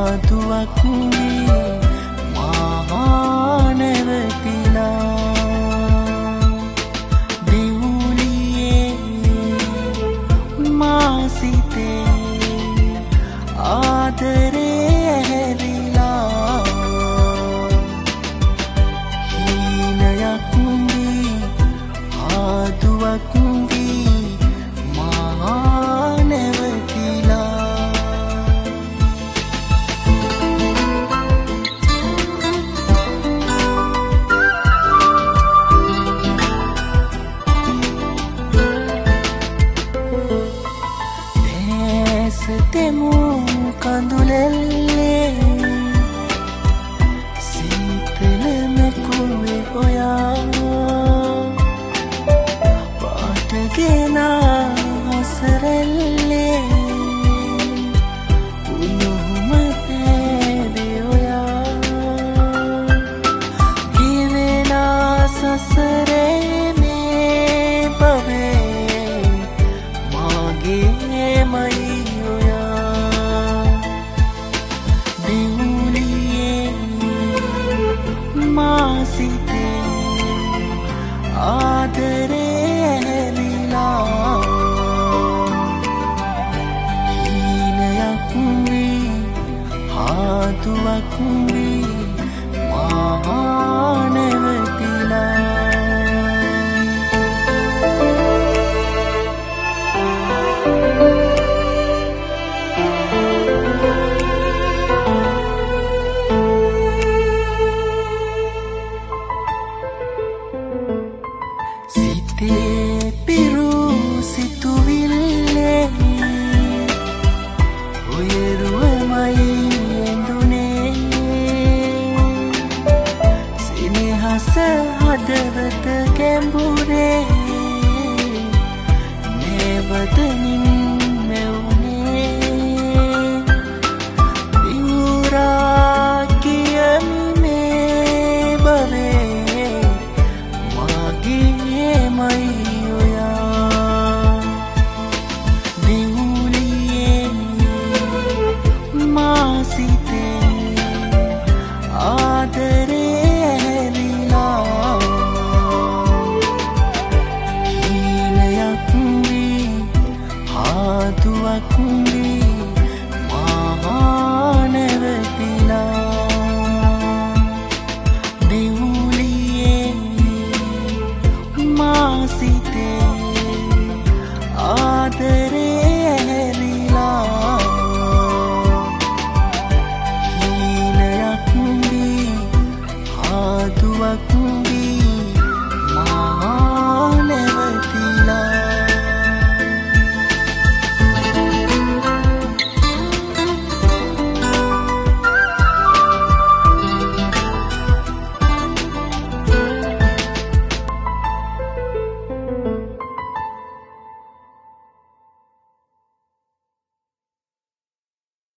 ආදුවක් වී මහා නැවතිලා දිවුලියේ මා සිතේ ආදරේ හැරිලා හීනයක් වී ආදුවක් වී මහා නැවතිලා දැසතෙමු කඳුලැල්ලේ සීතලම කුවේ හොයා පාටගෙන හසරැල්ලේ උණුහුම පැවේ ඔයා ගෙවෙනා සසරේ මේ භවයේ මාගේමයි මා සිතේ ආදරේ හැරිලා හීනයක් වී ආදුවක් වී මහා නැවතිලා සිතේ පිරු සිතුවිල්ලේ උයරුවමයි ඇඳුනේ සෙනෙහස හදවත ගැඹුරේ නැවතනින් මැවුනේ දිවුරා කියමි මේ භවයේ මාගේ දිවුලියේ මා සිතේ